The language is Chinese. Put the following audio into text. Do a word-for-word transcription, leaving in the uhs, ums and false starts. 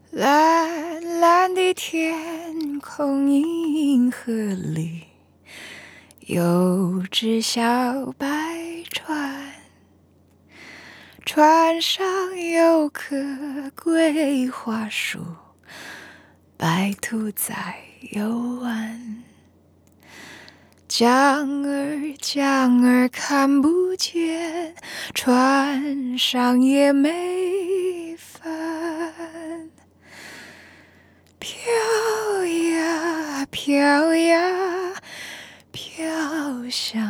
蓝蓝的天空，银河里有只小白船，船上有棵桂花树，白兔在游玩。江儿江儿看不见，船上也没帆。飘呀飘呀飘向